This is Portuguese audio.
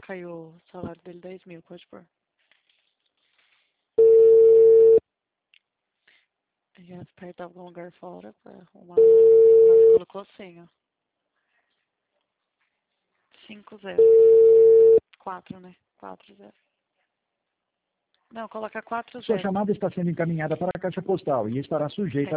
caiu o salário dele 10 mil, pode pôr. Já aperta algum lugar fora pra arrumar. Mas colocou 100, ó. 5-0. 4, né? 4-0. Não, coloca 4-0. Sua chamada está sendo encaminhada para a caixa postal e estará sujeita